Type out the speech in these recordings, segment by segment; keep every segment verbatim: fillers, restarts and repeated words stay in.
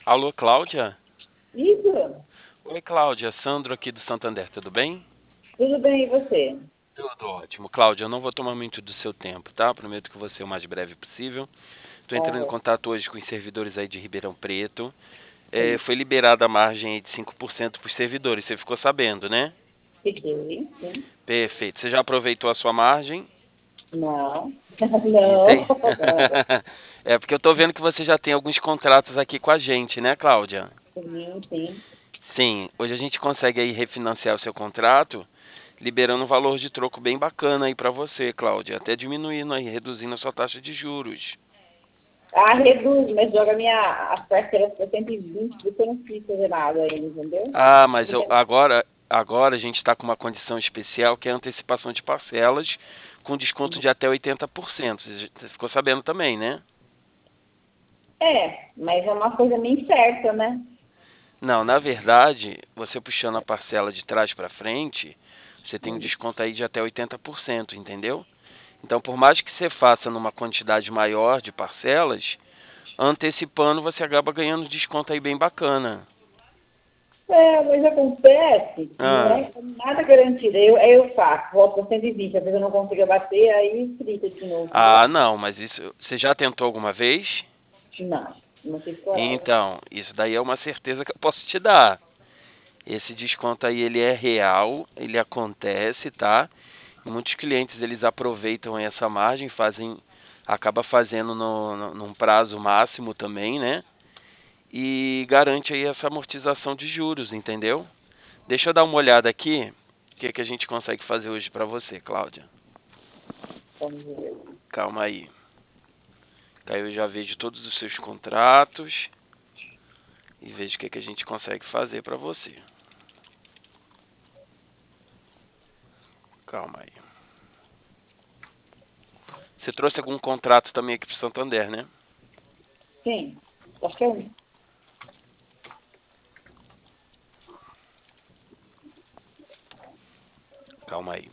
Alô, Cláudia? Isso, Oi, Cláudia. Sandro aqui do Santander, tudo bem? tudo bem, e você? Tudo ótimo. Cláudia, eu não vou tomar muito do seu tempo, tá? Prometo que vou ser o mais breve possível. Estou entrando em Aham, contato hoje com os servidores aí de Ribeirão Preto. É, sim, foi liberada a margem aí de cinco por cento para os servidores, você ficou sabendo, né? fiquei, sim. Perfeito. Você já aproveitou a sua margem? Não, Entendi. não, não. É porque eu tô vendo que você já tem alguns contratos aqui com a gente, né, Cláudia? Sim, sim. Sim, hoje a gente consegue aí refinanciar o seu contrato, liberando um valor de troco bem bacana aí para você, Cláudia, até diminuindo aí, reduzindo a sua taxa de juros. Ah, reduz, mas joga minha, as parcelas para cento e vinte, porque eu não quis fazer nada ainda, entendeu? Ah, mas eu, agora, agora a gente está com uma condição especial que é a antecipação de parcelas com desconto de até oitenta por cento. Você você ficou sabendo também, né? É, mas é uma coisa meio incerta, né? Não, na verdade, você puxando a parcela de trás para frente, você tem um Hum. desconto aí de até oitenta por cento, entendeu? Então, por mais que você faça numa quantidade maior de parcelas, antecipando você acaba ganhando desconto aí bem bacana. É, mas acontece que não Ah, é nada garantido. Eu, aí eu faço, volto para cento e vinte, às vezes eu não consigo bater, aí frita de novo, ah, entendeu? não, mas isso você já tentou alguma vez? Não, não tive coragem. Então, isso daí é uma certeza que eu posso te dar. Esse desconto aí ele é real, ele acontece, tá? E muitos clientes eles aproveitam essa margem, fazem, acaba fazendo no, no, num prazo máximo também, né? E garante aí essa amortização de juros, entendeu? Deixa eu dar uma olhada aqui, o que, que a gente consegue fazer hoje para você, Cláudia. Vamos ver. Calma aí. Aí eu já vejo todos os seus contratos e vejo o que, que a gente consegue fazer para você. Calma aí. Você trouxe algum contrato também aqui para Santander, né? Sim, acho que é um. Calma aí.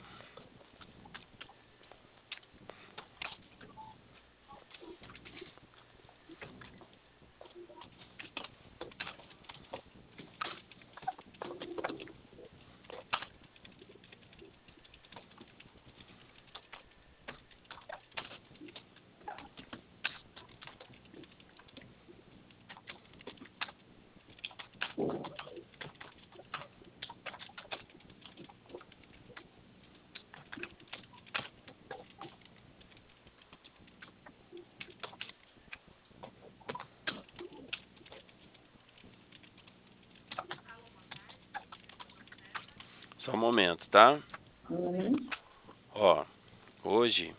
Só um momento, tá? Uhum. Ó, hoje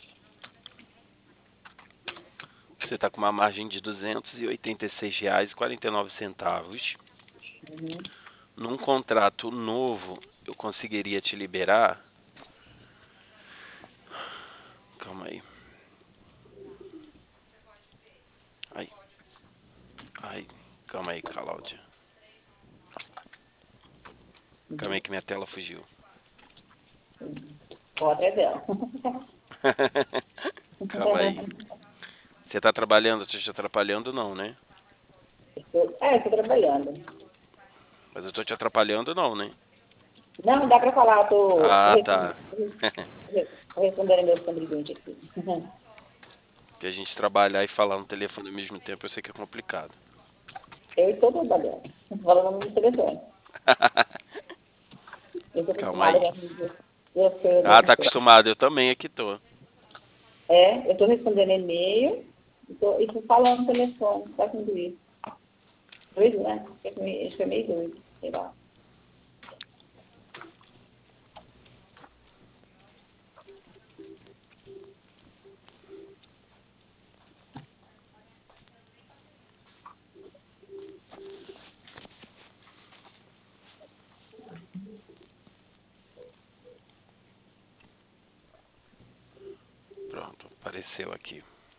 você está com uma margem de duzentos e oitenta e seis reais e quarenta e nove centavos. Uhum. Num contrato novo, eu conseguiria te liberar. Calma aí. Ai, ai, calma aí, Cláudia. Calma Uhum. aí que minha tela fugiu. Pode é dela. Calma aí. Você tá trabalhando, tô te atrapalhando não, né? Estou, é, estou trabalhando. Mas eu tô te atrapalhando não, né? Não, dá para falar, estou Ah, tá. respondendo, tô respondendo meus contribuintes aqui. Que a gente trabalhar e falar no telefone ao mesmo tempo, eu sei que é complicado. Eu estou trabalhando, falando no telefone. Eu estou Calma acostumada aí. já com duas coisas ao Ah, mesmo tá tempo. acostumado, eu também aqui tô. É, eu estou respondendo e-mail e estou falando no telefone, está com isso. Doido, né? Acho que é meio doido, sei lá. Pronto, apareceu aqui.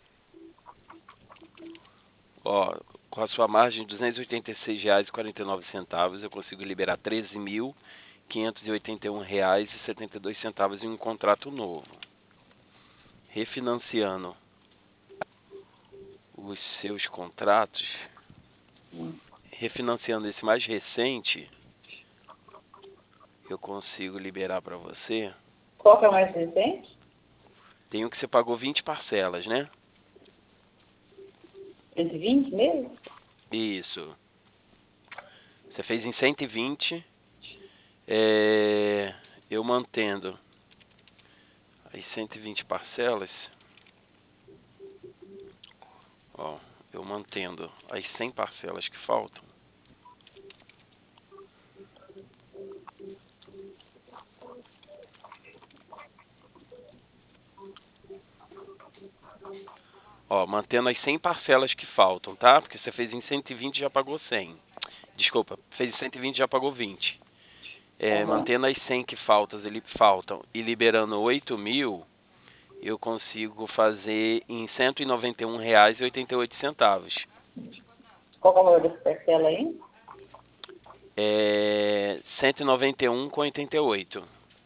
Ó, com a sua margem de duzentos e oitenta e seis reais e quarenta e nove centavos, eu consigo liberar treze mil quinhentos e oitenta e um reais e setenta e dois centavos em um contrato novo, refinanciando os seus contratos. Hum. Refinanciando esse mais recente, eu consigo liberar para você. Qual que é o mais recente? Tem um que você pagou vinte parcelas, né? cento e vinte mesmo? Isso. Você fez em cento e vinte. É, eu mantendo as cento e vinte parcelas. Ó, eu mantendo as cem parcelas que faltam. Ó, mantendo as cem parcelas que faltam, tá? Porque você fez em cento e vinte e já pagou cem. Desculpa, fez em cento e vinte e já pagou vinte. É, Uhum. mantendo as cem que faltam, ele, faltam e liberando oito mil, eu consigo fazer em cento e noventa e um reais e oitenta e oito centavos. Qual que é o valor dessa parcela aí? É cento e noventa e um com oitenta e oito.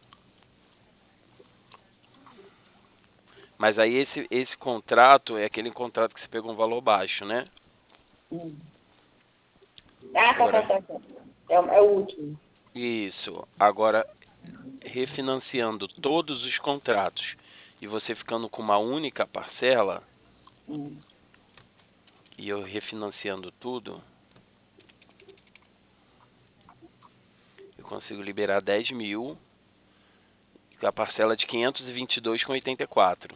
Mas aí esse, esse contrato é aquele contrato que você pegou um valor baixo, né? Hum. Ah, tá, tá, Agora, tá. tá. É, o- é o último. isso. Agora, refinanciando todos os contratos e você ficando com uma única parcela, Hum. e eu refinanciando tudo, eu consigo liberar dez mil, com a parcela de quinhentos e vinte e dois com oitenta e quatro.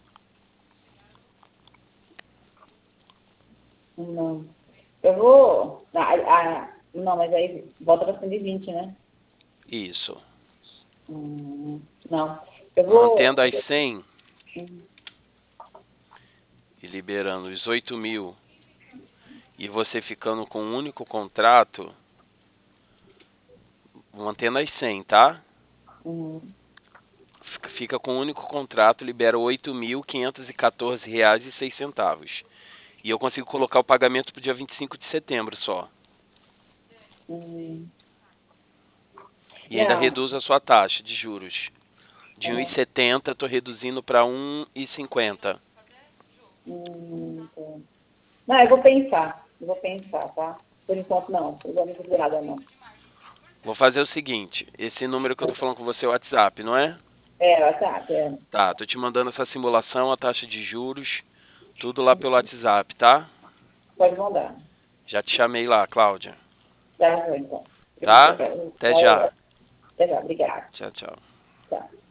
Não. Eu vou. Ah, ah, não, mas aí volta para cento e vinte, né? Isso. Hum, não. Eu vou. Mantendo as cem Hum. e liberando os oito mil, e você ficando com um único contrato, mantendo as cem, tá? Hum. Fica com um único contrato, libera oito mil quinhentos e quatorze reais e seis centavos. E eu consigo colocar o pagamento para o dia vinte e cinco de setembro só. Hum. E ainda Não. reduz a sua taxa de juros. De Uhum. um vírgula setenta estou reduzindo para um vírgula cinquenta. Hum, tá. Não, eu vou pensar. Eu vou pensar, tá? Por enquanto, não. Eu vou me segurar, não. Vou fazer o seguinte, esse número que eu tô falando com você é o WhatsApp, não é? É, WhatsApp, é. Tá, tô te mandando essa simulação, a taxa de juros, tudo lá pelo WhatsApp, tá? Pode mandar. Já te chamei lá, Cláudia. Tá, então. Tá? Até já. Até já, obrigada. Tchau, tchau. Tá.